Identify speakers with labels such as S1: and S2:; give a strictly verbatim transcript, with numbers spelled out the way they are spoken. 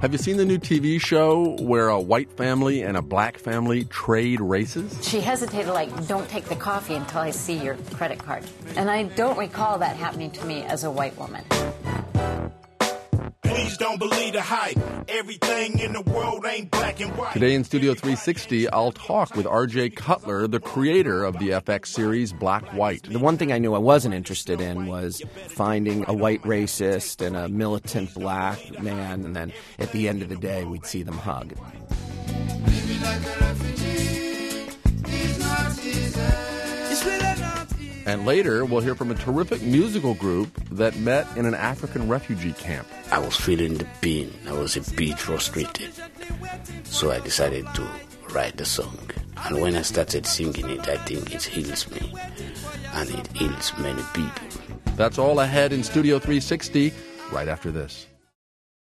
S1: Have you seen the new T V show where a white family and a black family trade races?
S2: She hesitated like, don't take the coffee until I see your credit card. And I don't recall that happening to me as a white woman.
S3: Please don't believe the hype. Everything in the world ain't black and white.
S1: Today in Studio three sixty, I'll talk with R J Cutler, the creator of the F X series Black White.
S4: The one thing I knew I wasn't interested in was finding a white racist and a militant black man, and then at the end of the day, we'd see them hug.
S1: And later, we'll hear from a terrific musical group that met in an African refugee camp.
S5: I was feeling the pain. I was a bit frustrated. So I decided to write the song. And when I started singing it, I think it heals me. And it heals many people.
S1: That's all ahead in Studio three sixty, right after this.